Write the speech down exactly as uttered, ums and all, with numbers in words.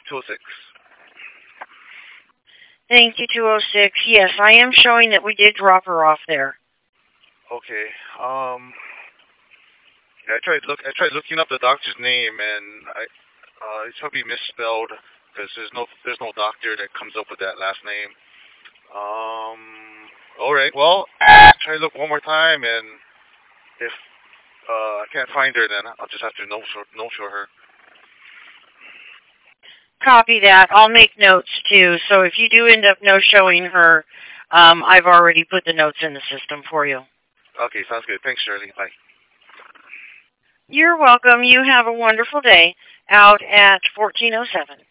two oh six. Thank you, two oh six. Yes, I am showing that we did drop her off there. Okay. Um. Yeah, I tried look. I tried looking up the doctor's name, and I. Uh, it's probably misspelled because there's no there's no doctor that comes up with that last name. Um. All right. Well, try to look one more time, and if uh, I can't find her, then I'll just have to no show no show her. Copy that. I'll make notes too. So if you do end up no showing her, um, I've already put the notes in the system for you. Okay, sounds good. Thanks, Shirley. Bye. You're welcome. You have a wonderful day out at fourteen oh seven.